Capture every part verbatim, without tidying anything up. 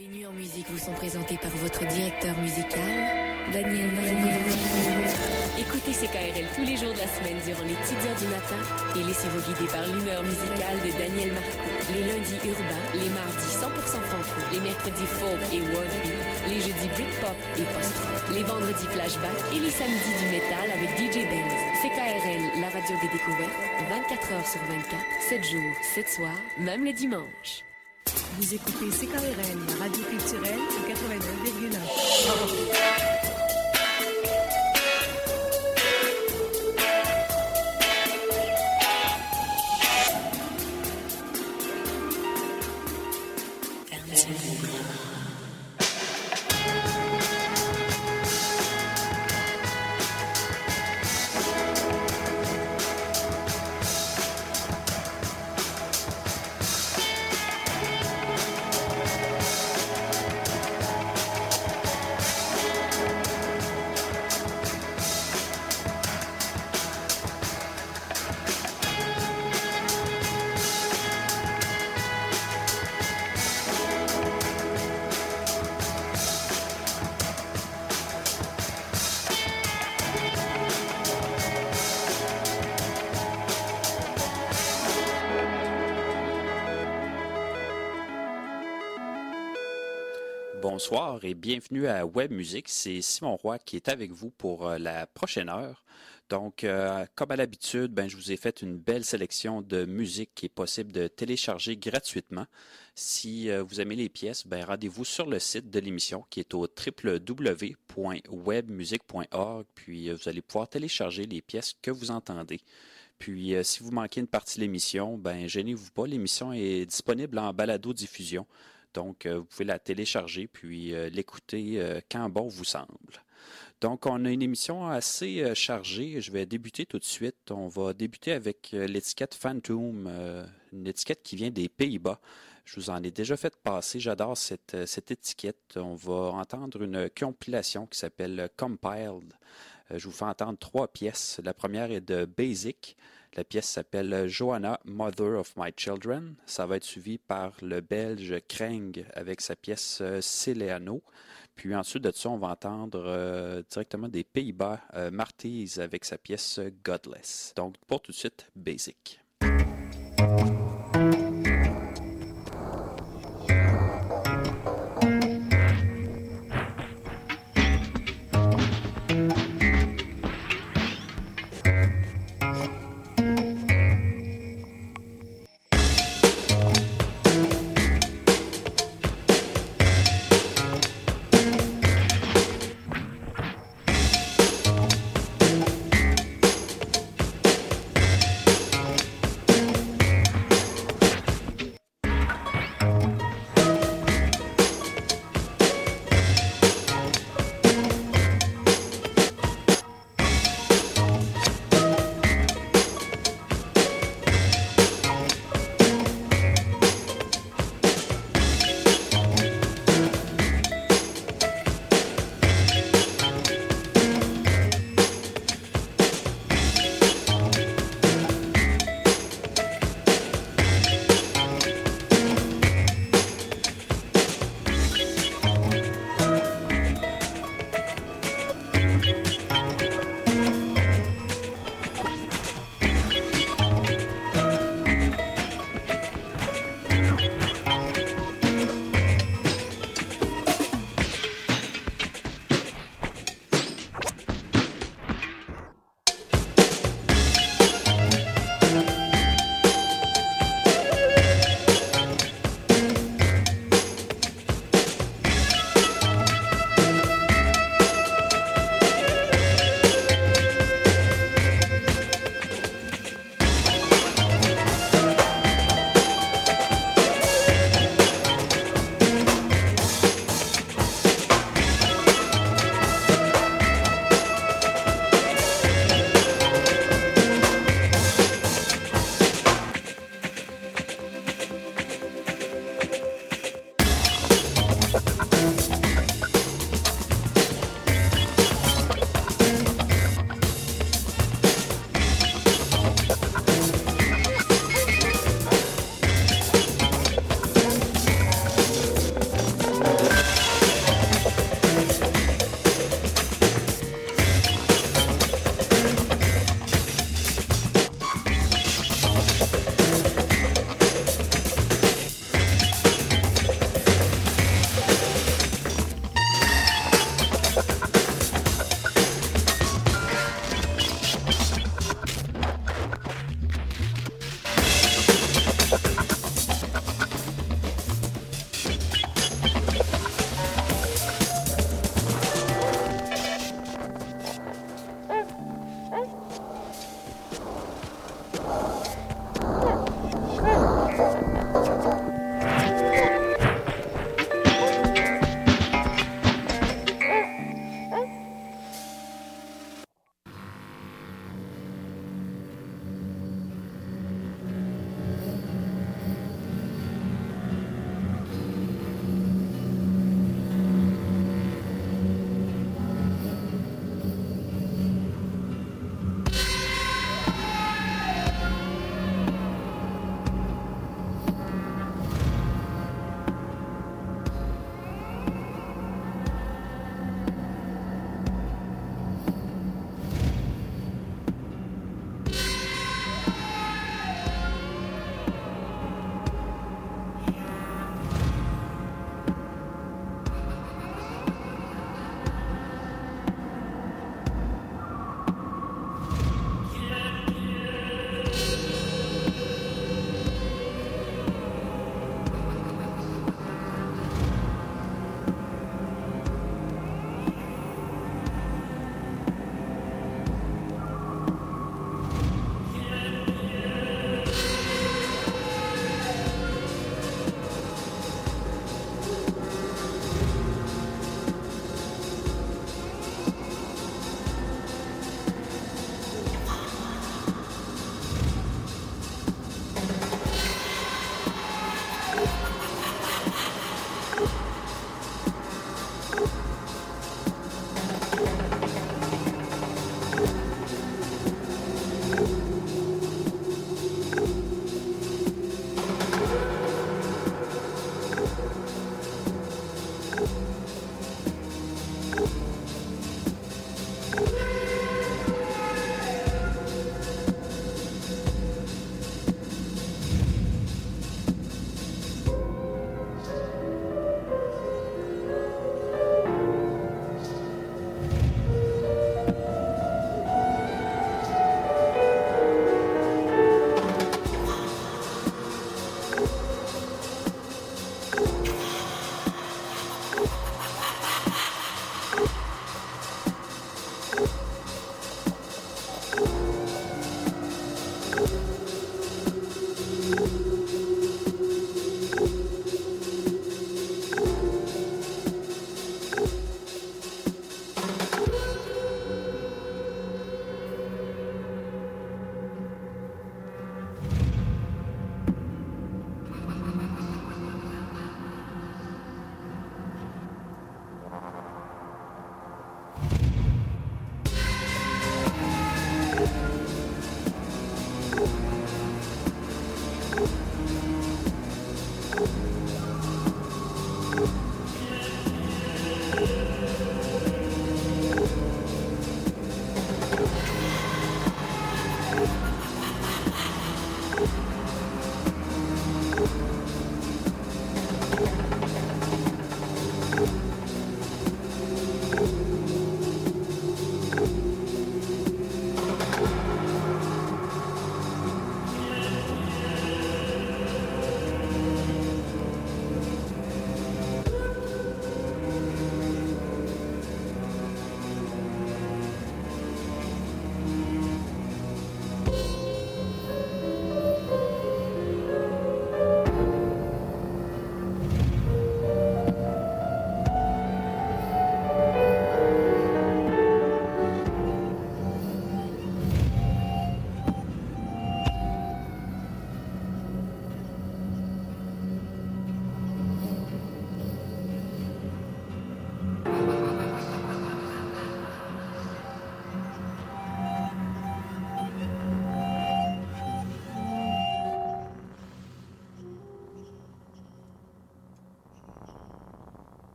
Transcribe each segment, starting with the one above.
Les nuits en musique vous sont présentées par votre directeur musical, Daniel Marco. Écoutez C K R L tous les jours de la semaine durant les petites heures du matin et laissez-vous guider par l'humeur musicale de Daniel Marco. Les lundis urbains, les mardis cent pour cent franco, les mercredis folk et world beat, les jeudis Britpop et post-rock, les vendredis flashback et les samedis du métal avec D J Benz. C K R L, la radio des découvertes, vingt-quatre heures sur vingt-quatre, sept jours, sept soirs, même le dimanche. Vous écoutez C K R L, la radio culturelle au quatre-vingt-neuf virgule un. Bonsoir et bienvenue à Web Musique. C'est Simon Roy qui est avec vous pour euh, la prochaine heure. Donc, euh, comme à l'habitude, ben, je vous ai fait une belle sélection de musique qui est possible de télécharger gratuitement. Si euh, vous aimez les pièces, ben, rendez-vous sur le site de l'émission qui est au w w w point webmusique point org. Puis, euh, vous allez pouvoir télécharger les pièces que vous entendez. Puis, euh, si vous manquez une partie de l'émission, ben, gênez-vous pas. L'émission est disponible en balado-diffusion. Donc, euh, vous pouvez la télécharger puis euh, l'écouter euh, quand bon vous semble. Donc, on a une émission assez euh, chargée. Je vais débuter tout de suite. On va débuter avec euh, l'étiquette Phantom, euh, une étiquette qui vient des Pays-Bas. Je vous en ai déjà fait passer. J'adore cette, euh, cette étiquette. On va entendre une compilation qui s'appelle Compiled. Euh, je vous fais entendre trois pièces. La première est de Basic. La pièce s'appelle Joanna, Mother of My Children. Ça va être suivi par le Belge Kreng avec sa pièce Celeano. Puis ensuite de ça, on va entendre euh, directement des Pays-Bas euh, Martys avec sa pièce Godless. Donc pour tout de suite, Basic.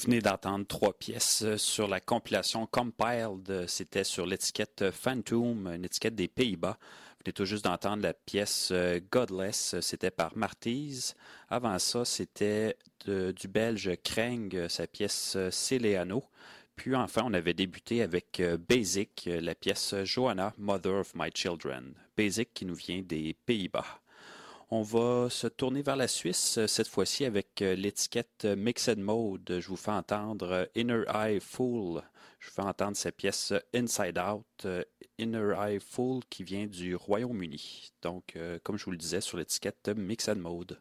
venez d'entendre trois pièces sur la compilation Compiled. C'était sur l'étiquette Phantom, une étiquette des Pays-Bas. Vous venez tout juste d'entendre la pièce Godless. C'était par Martise. Avant ça, c'était de, du Belge Kreng, sa pièce Céléano. Puis enfin, on avait débuté avec Basic, la pièce Joanna, Mother of My Children. Basic qui nous vient des Pays-Bas. On va se tourner vers la Suisse, cette fois-ci avec l'étiquette Mixed Mode. Je vous fais entendre Inner Eye Fool. Je vous fais entendre sa pièce Inside Out, Inner Eye Fool, qui vient du Royaume-Uni. Donc, comme je vous le disais, sur l'étiquette Mixed Mode.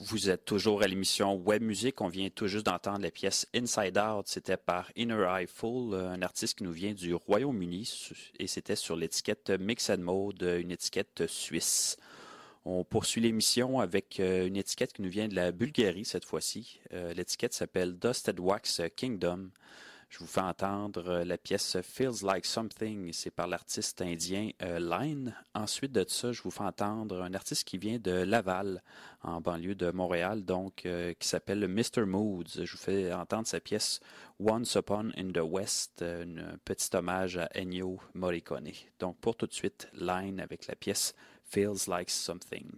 Vous êtes toujours à l'émission Web Music. On vient tout juste d'entendre la pièce Inside Out. C'était par Inner Eye Full, un artiste qui nous vient du Royaume-Uni et c'était sur l'étiquette Mix and Mode, une étiquette suisse. On poursuit l'émission avec une étiquette qui nous vient de la Bulgarie cette fois-ci. L'étiquette s'appelle Dusted Wax Kingdom. Je vous fais entendre la pièce Feels Like Something, c'est par l'artiste indien euh, Line. Ensuite de ça, je vous fais entendre un artiste qui vient de Laval, en banlieue de Montréal, donc euh, qui s'appelle mister Moods. Je vous fais entendre sa pièce Once Upon in the West, un petit hommage à Ennio Morricone. Donc pour tout de suite, Line avec la pièce Feels Like Something.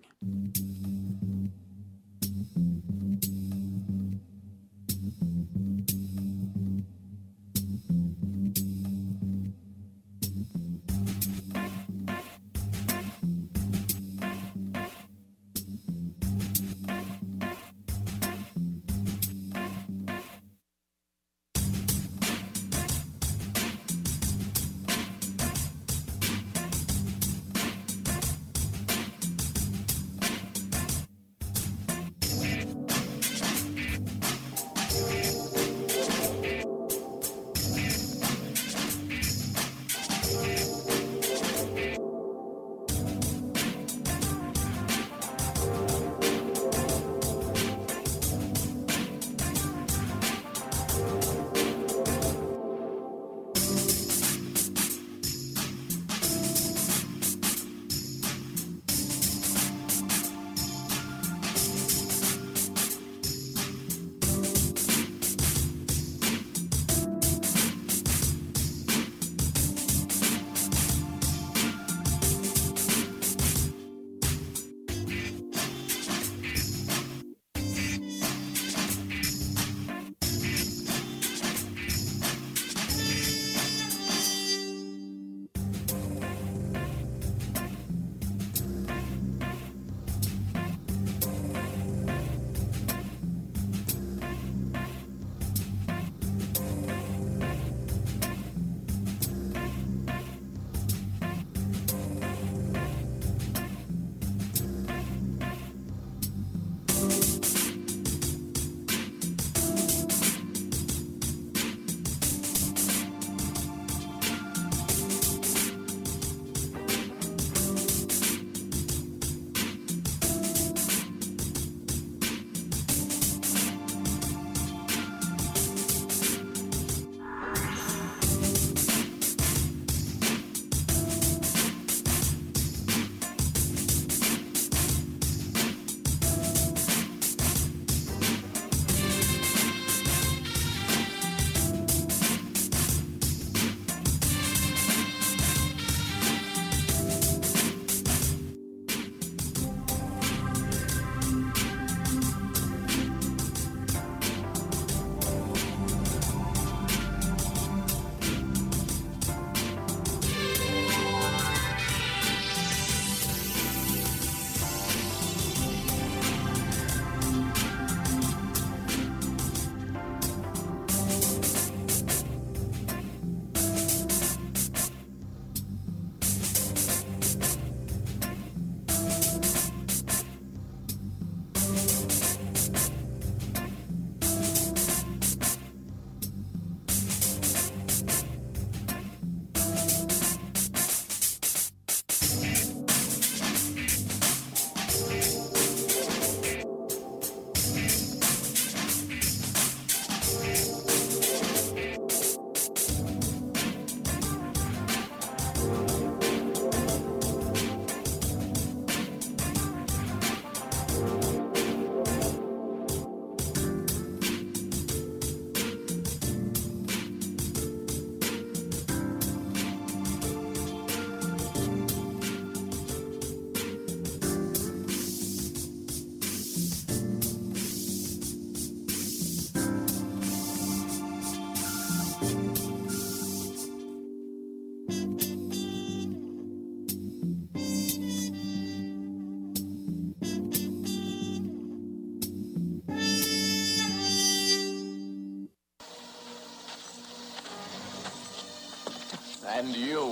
And you,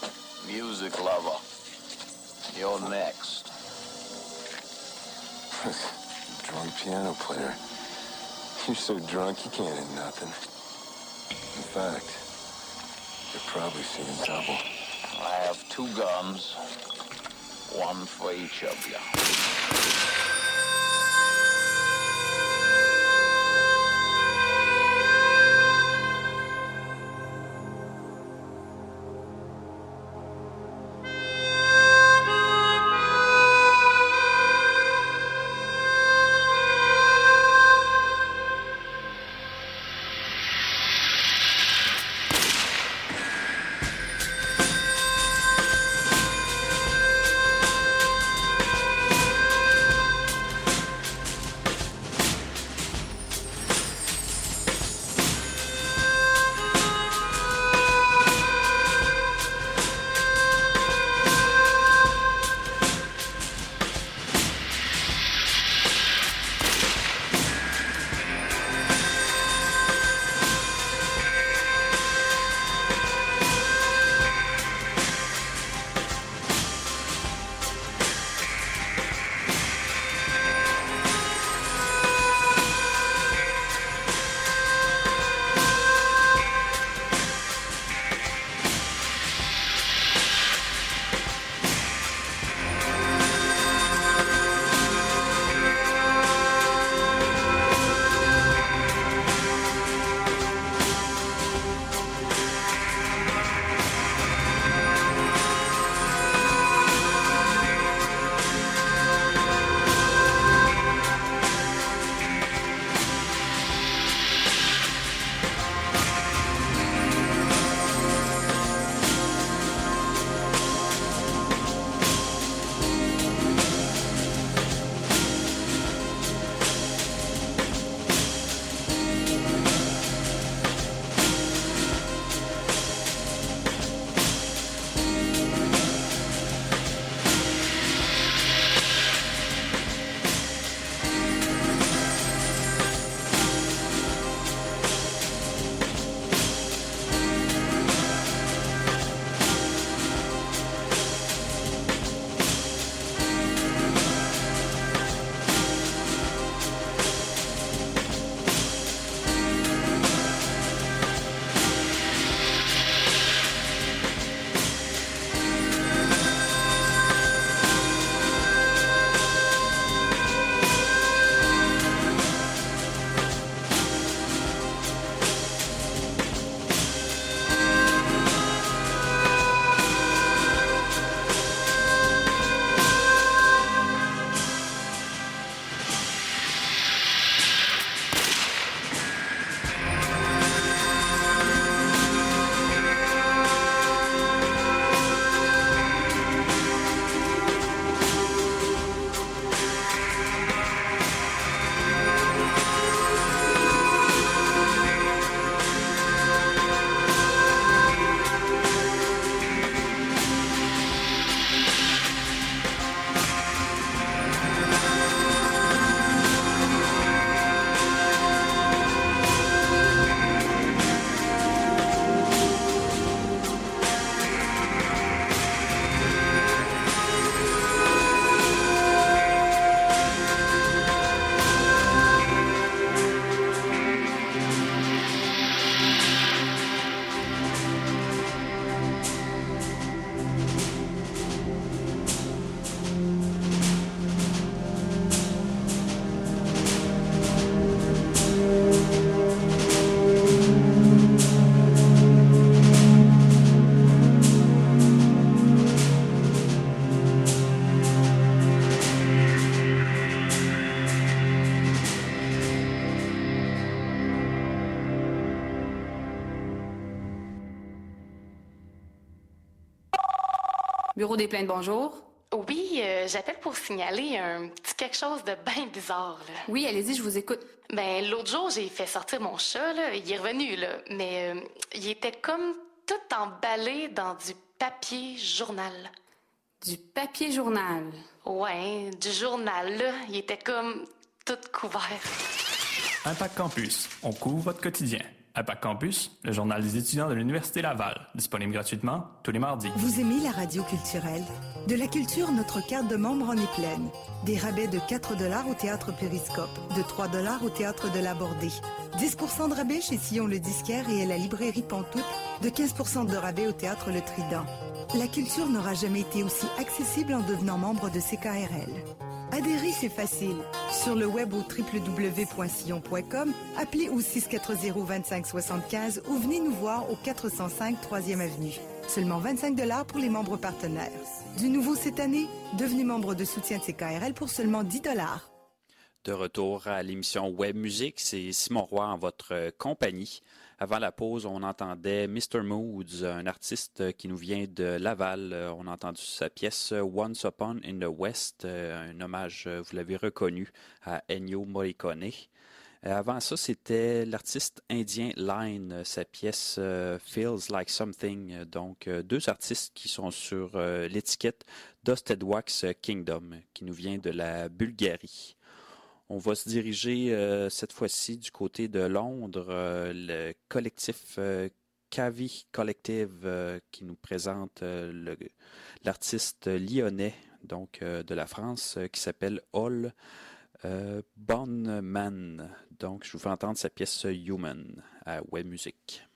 music lover, you're next. strong piano player. You're so drunk you can't hit nothing. In fact, you're probably seeing double. I have two guns, one for each of you. Bureau des plaintes, bonjour. Oui, euh, j'appelle pour signaler un petit quelque chose de bien bizarre, là. Oui, allez-y, je vous écoute. Ben, l'autre jour, j'ai fait sortir mon chat, là. Il est revenu, là. Mais euh, il était comme tout emballé dans du papier journal. Du papier journal? Ouais, du journal, là. Il était comme tout couvert. Impact Campus, on couvre votre quotidien. APAC Campus, le journal des étudiants de l'Université Laval, disponible gratuitement tous les mardis. Vous aimez la radio culturelle? De la culture, notre carte de membre en est pleine. Des rabais de quatre dollars au Théâtre Périscope, de trois dollars au Théâtre de la Bordée, dix pour cent de rabais chez Sillon le Disquaire et à la librairie Pantoute, de quinze pour cent de rabais au Théâtre Le Trident. La culture n'aura jamais été aussi accessible en devenant membre de C K R L. Adhérer, c'est facile. Sur le web au w w w point sillon point com, appelez au six cent quatre-vingts vingt-cinq soixante-quinze ou venez nous voir au quatre cent cinq troisième avenue. Seulement vingt-cinq dollars pour les membres partenaires. Du nouveau cette année, devenez membre de soutien de C K R L pour seulement dix dollars. De retour à l'émission Web Musique, c'est Simon Roy en votre compagnie. Avant la pause, on entendait mister Moods, un artiste qui nous vient de Laval. On a entendu sa pièce Once Upon in the West, un hommage, vous l'avez reconnu, à Ennio Morricone. Avant ça, c'était l'artiste indien Line, sa pièce Feels Like Something. Donc, deux artistes qui sont sur l'étiquette Dusted Wax Kingdom, qui nous vient de la Bulgarie. On va se diriger euh, cette fois-ci du côté de Londres, euh, le collectif euh, Kavi Collective euh, qui nous présente euh, le, l'artiste lyonnais donc euh, de la France euh, qui s'appelle Hall euh, Bonman. Donc je vous fais entendre sa pièce Human à Web Music.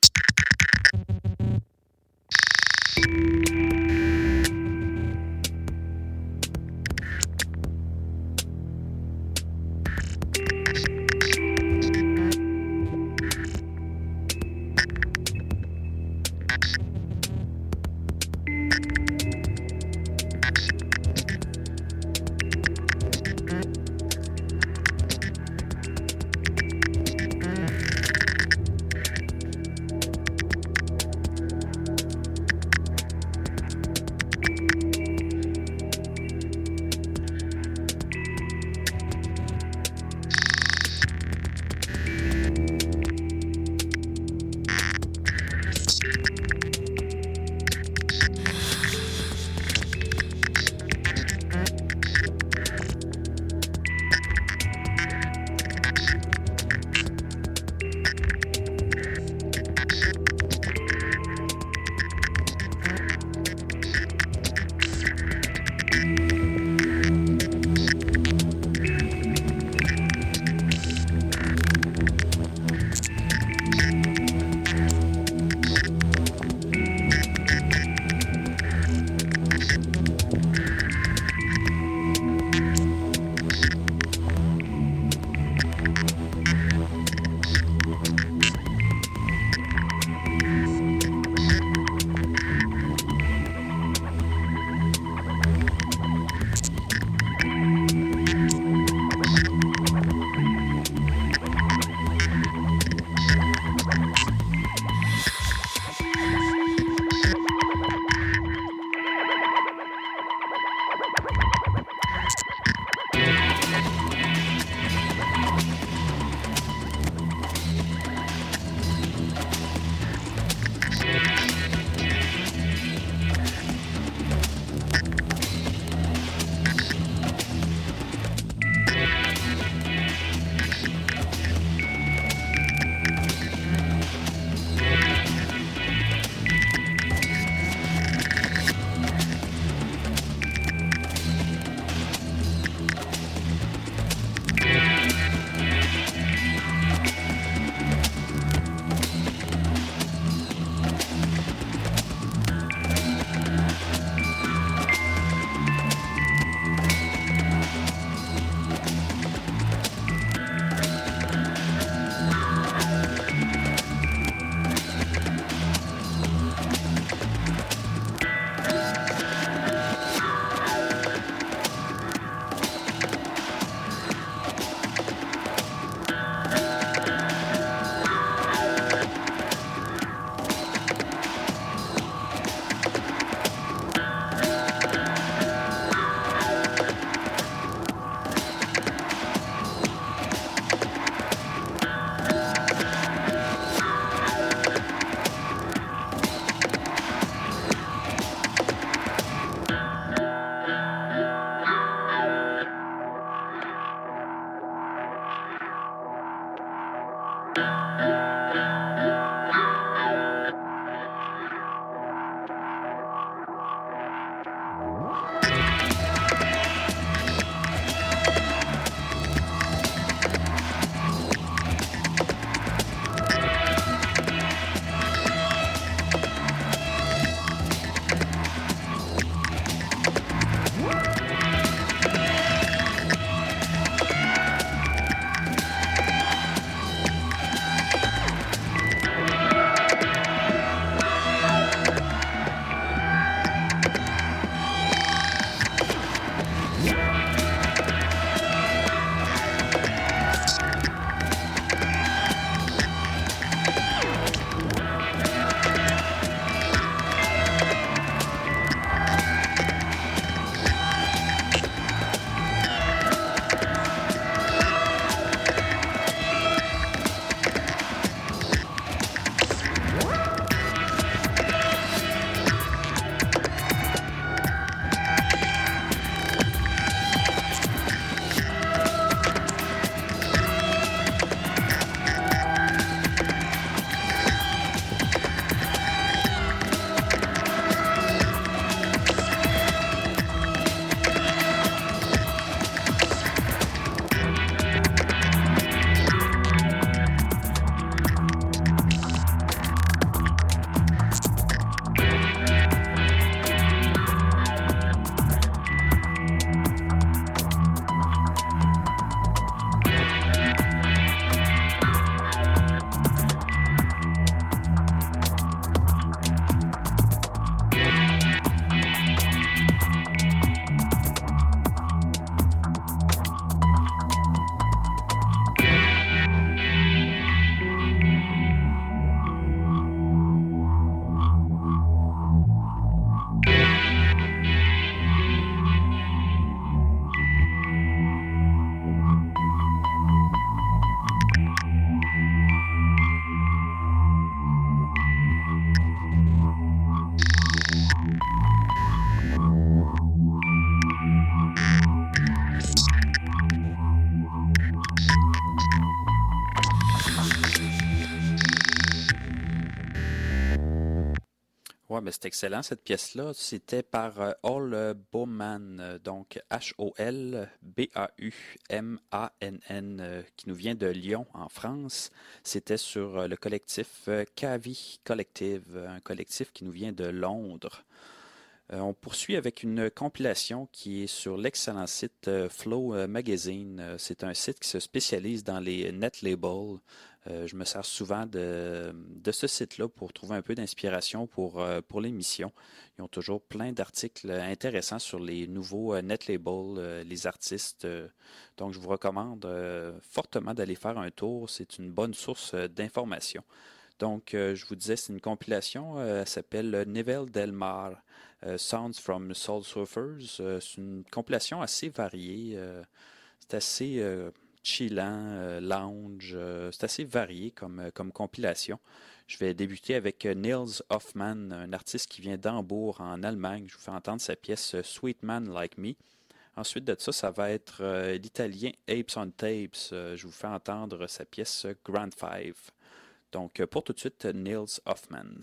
Oui, mais c'est excellent cette pièce-là. C'était par euh, Ol Baumann, euh, donc H O L B A U M A N N, euh, qui nous vient de Lyon, en France. C'était sur euh, le collectif euh, Cavi Collective, un collectif qui nous vient de Londres. Euh, on poursuit avec une compilation qui est sur l'excellent site euh, Flow euh, Magazine. Euh, c'est un site qui se spécialise dans les net labels. Euh, je me sers souvent de, de ce site-là pour trouver un peu d'inspiration pour, euh, pour l'émission. Ils ont toujours plein d'articles intéressants sur les nouveaux euh, net labels, euh, les artistes. Euh, donc, je vous recommande euh, fortement d'aller faire un tour. C'est une bonne source euh, d'information. Donc, euh, je vous disais, c'est une compilation. Euh, elle s'appelle Nivel del Mar. Uh, Sounds from Soul Surfers. Uh, c'est une compilation assez variée. Uh, c'est assez uh, chillant, uh, lounge. Uh, c'est assez varié comme, uh, comme compilation. Je vais débuter avec uh, Nils Hoffmann, un artiste qui vient d'Hambourg, en Allemagne. Je vous fais entendre sa pièce uh, Sweet Man Like Me. Ensuite de ça, ça va être uh, l'italien Apes on Tapes. Uh, je vous fais entendre sa pièce uh, Grand Five. Donc, uh, pour tout de suite, uh, Nils Hoffmann.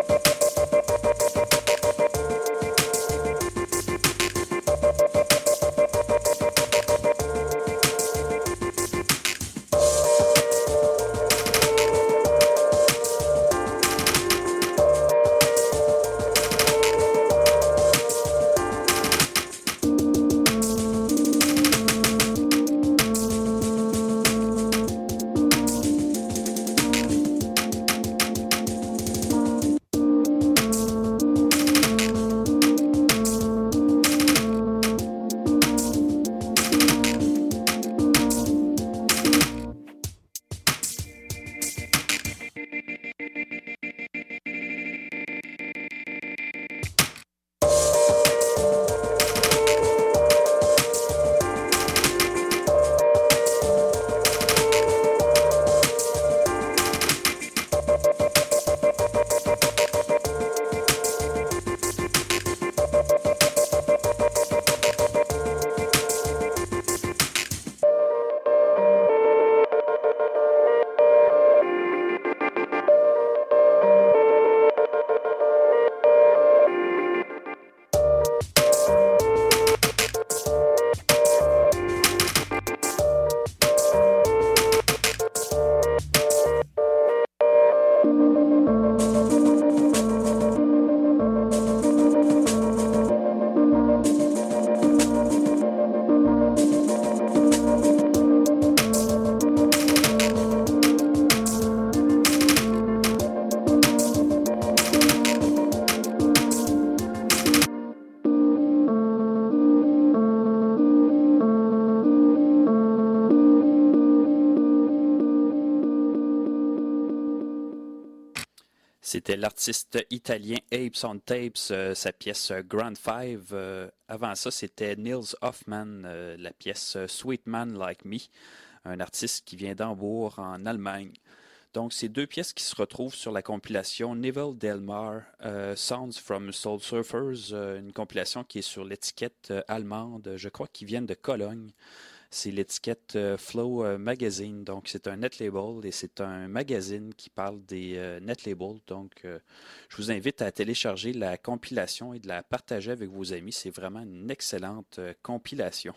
C'était l'artiste italien Apes on Tapes, euh, sa pièce euh, Grand Five. Euh, avant ça, c'était Nils Hoffmann, euh, la pièce euh, Sweet Man Like Me, un artiste qui vient d'Hambourg, en Allemagne. Donc, c'est deux pièces qui se retrouvent sur la compilation Nivel Delmar, euh, Sounds from Soul Surfers, euh, une compilation qui est sur l'étiquette euh, allemande, je crois qu'ils viennent de Cologne. C'est l'étiquette euh, Flow euh, Magazine, donc c'est un net label et c'est un magazine qui parle des euh, net labels. Donc, euh, je vous invite à télécharger la compilation et de la partager avec vos amis. C'est vraiment une excellente euh, compilation.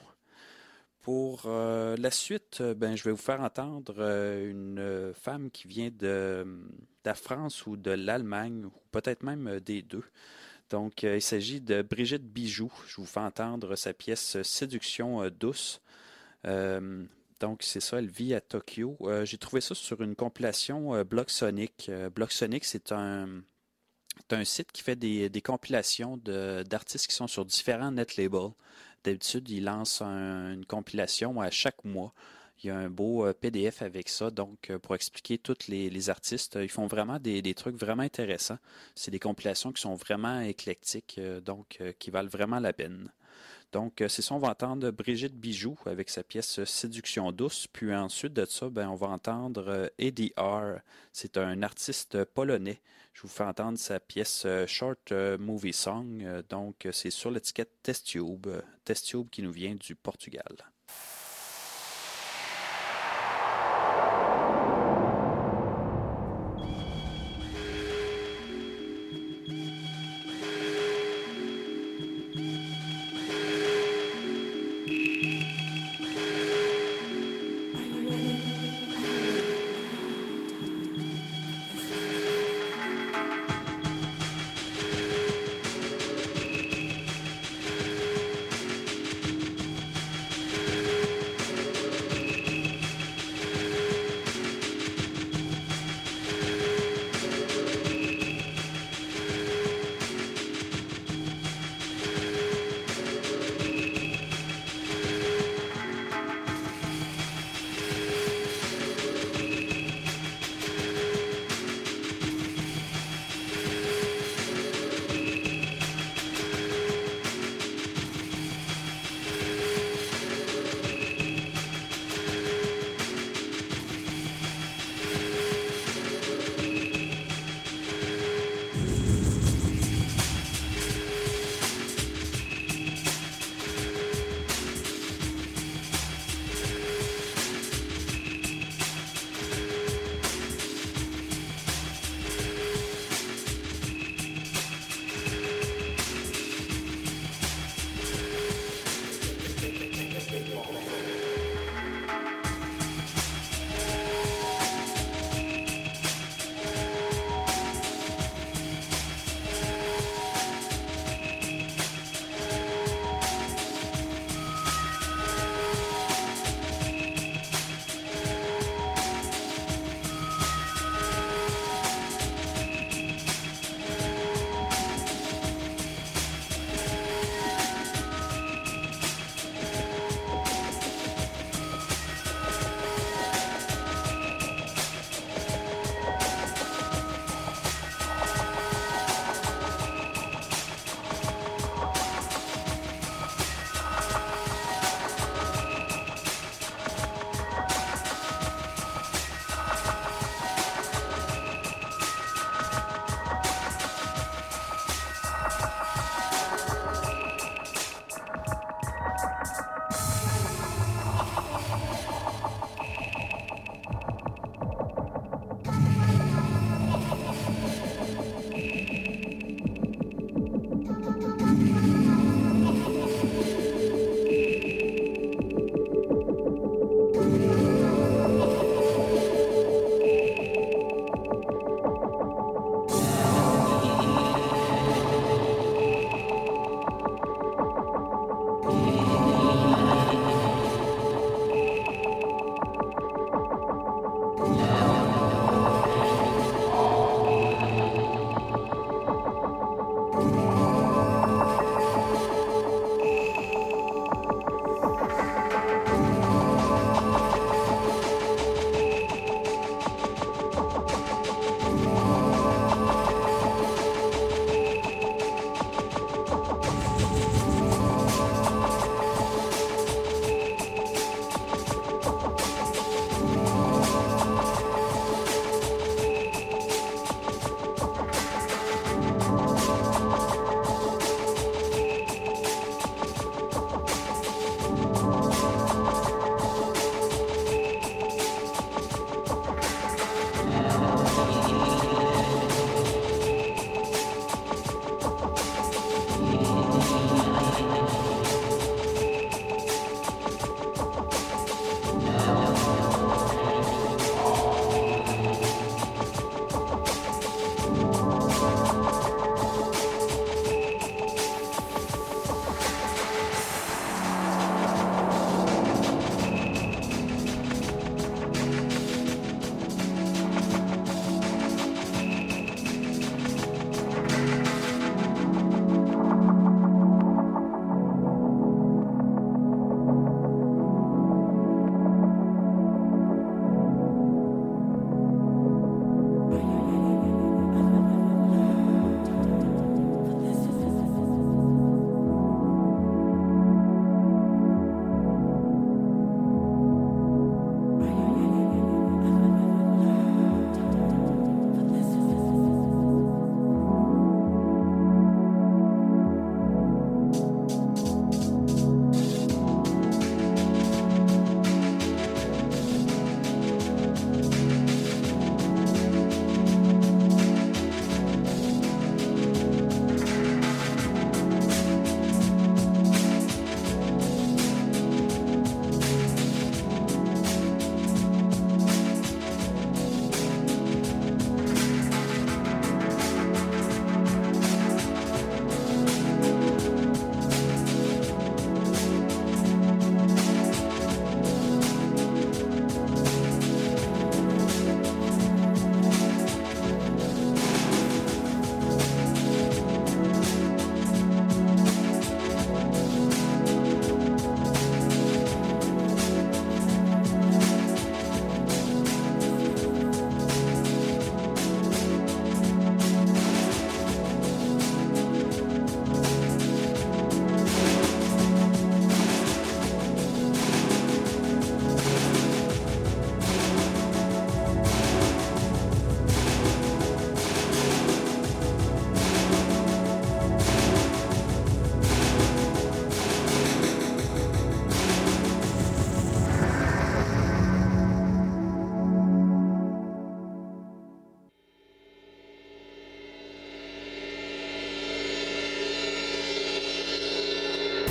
Pour euh, la suite, euh, ben, je vais vous faire entendre euh, une euh, femme qui vient de, de la France ou de l'Allemagne, ou peut-être même euh, des deux. Donc, euh, il s'agit de Brigitte Bijoux. Je vous fais entendre sa pièce euh, Séduction euh, douce. Euh, donc, c'est ça, elle vit à Tokyo. Euh, j'ai trouvé ça sur une compilation euh, Block Sonic. Euh, Block Sonic, c'est un, c'est un site qui fait des, des compilations de, d'artistes qui sont sur différents net labels. D'habitude, il lance un, une compilation à chaque mois. Il y a un beau euh, P D F avec ça, donc euh, pour expliquer tous les, les artistes. Euh, ils font vraiment des, des trucs vraiment intéressants. C'est des compilations qui sont vraiment éclectiques, euh, donc euh, qui valent vraiment la peine. Donc, c'est ça, on va entendre Brigitte Bijoux avec sa pièce Séduction douce. Puis ensuite de ça, ben, on va entendre Eddie R. C'est un artiste polonais. Je vous fais entendre sa pièce Short Movie Song. Donc, c'est sur l'étiquette Test Tube. Test Tube qui nous vient du Portugal.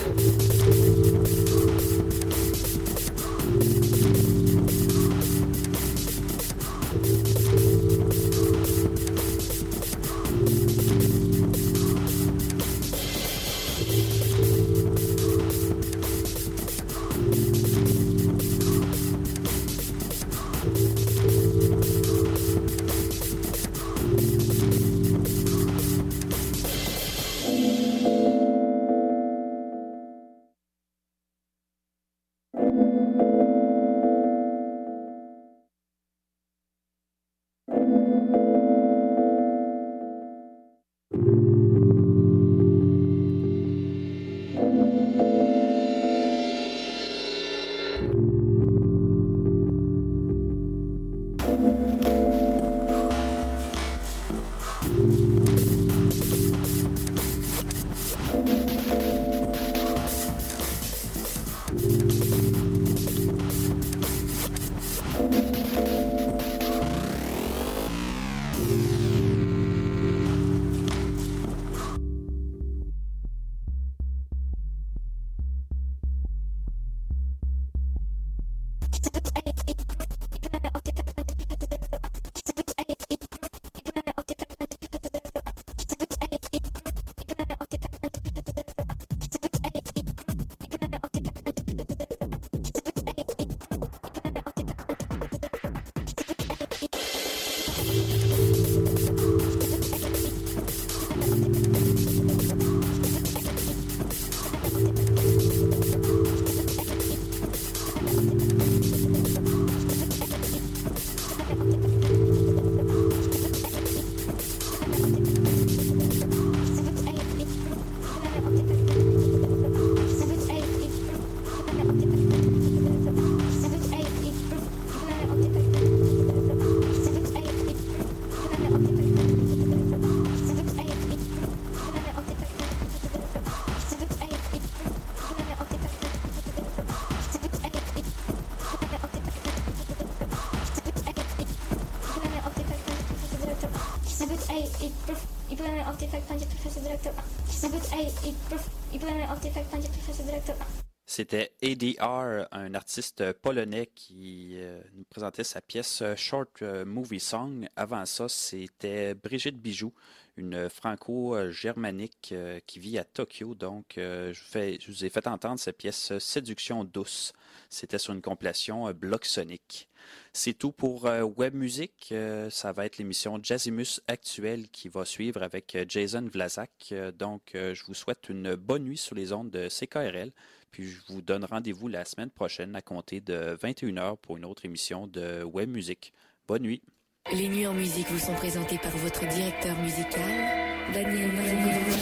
C'était A D R, un artiste polonais qui euh, nous présentait sa pièce Short Movie Song. Avant ça, c'était Brigitte Bijoux, une franco-germanique euh, qui vit à Tokyo. Donc, euh, je, fais, je vous ai fait entendre cette pièce Séduction douce. C'était sur une compilation euh, Bloc Sonic. C'est tout pour euh, Web Music. Euh, ça va être l'émission Jazzimus Actuel qui va suivre avec euh, Jason Vlasak. Euh, donc, euh, je vous souhaite une bonne nuit sur les ondes de C K R L. Puis, je vous donne rendez-vous la semaine prochaine à compter de vingt et une heures pour une autre émission de Web Music. Bonne nuit. Les nuits en musique vous sont présentées par votre directeur musical, Daniel Marco.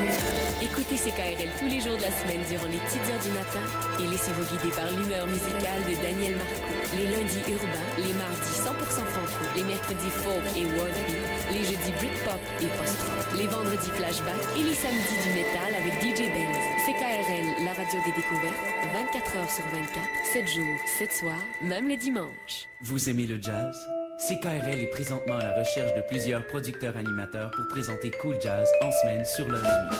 Écoutez C K R L tous les jours de la semaine durant les petites heures du matin et laissez-vous guider par l'humeur musicale de Daniel Marco. Les lundis urbains, les mardis cent pour cent franco, les mercredis folk et world beat, les jeudis Britpop et post-rock, les vendredis flashback et les samedis du métal avec D J Benz. C K R L, la radio des découvertes, vingt-quatre heures sur vingt-quatre, sept jours, sept soirs, même les dimanches. Vous aimez le jazz? C K R L est présentement à la recherche de plusieurs producteurs-animateurs pour présenter Cool Jazz en semaine sur leur limite.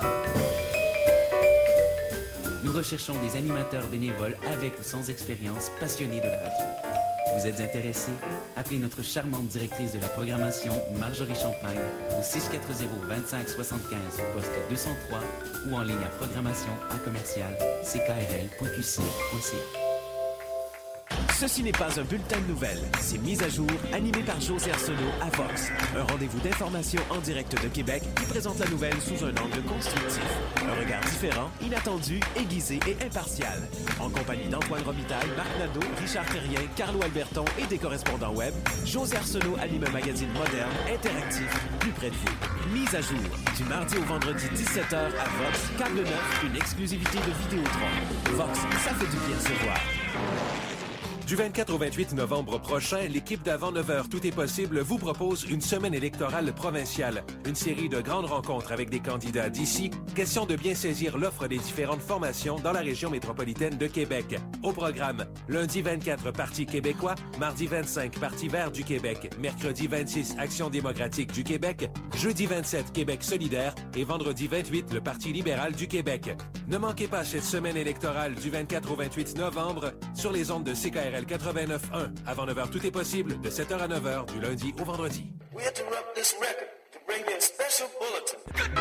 Nous recherchons des animateurs bénévoles avec ou sans expérience, passionnés de la radio. Vous êtes intéressé? Appelez notre charmante directrice de la programmation, Marjorie Champagne, au six cent quatre-vingts vingt-cinq soixante-quinze au poste deux cent trois ou en ligne à programmation à commercial c k r l point q c point c a. Ceci n'est pas un bulletin de nouvelles, c'est Mise à jour, animé par José Arsenault à Vox. Un rendez-vous d'information en direct de Québec qui présente la nouvelle sous un angle constructif. Un regard différent, inattendu, aiguisé et impartial. En compagnie d'Antoine Robitaille, Marc Nadeau, Richard Terrien, Carlo Alberton et des correspondants web, José Arsenault anime un magazine moderne, interactif, plus près de vous. Mise à jour, du mardi au vendredi dix-sept heures à Vox, Câble neuf, une exclusivité de Vidéotron. Vox, ça fait du bien de se voir. Du vingt-quatre au vingt-huit novembre prochain, l'équipe d'Avant neuf heures Tout est possible vous propose une semaine électorale provinciale. Une série de grandes rencontres avec des candidats d'ici. Question de bien saisir l'offre des différentes formations dans la région métropolitaine de Québec. Au programme, lundi vingt-quatre, Parti québécois, mardi vingt-cinq, Parti vert du Québec, mercredi vingt-six, Action démocratique du Québec, jeudi vingt-sept, Québec solidaire et vendredi vingt-huit, le Parti libéral du Québec. Ne manquez pas cette semaine électorale du vingt-quatre au vingt-huit novembre sur les ondes de C K R L quatre-vingt-neuf point un. Avant neuf heures, tout est possible, de sept heures à neuf heures, du lundi au vendredi. We interrupt this record to bring you a special bulletin.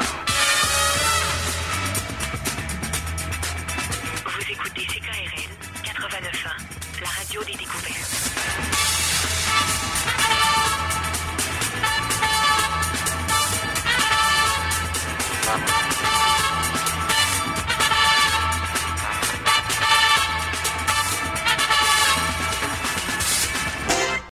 Vous écoutez C K R L quatre-vingt-neuf point un, la radio des découvertes.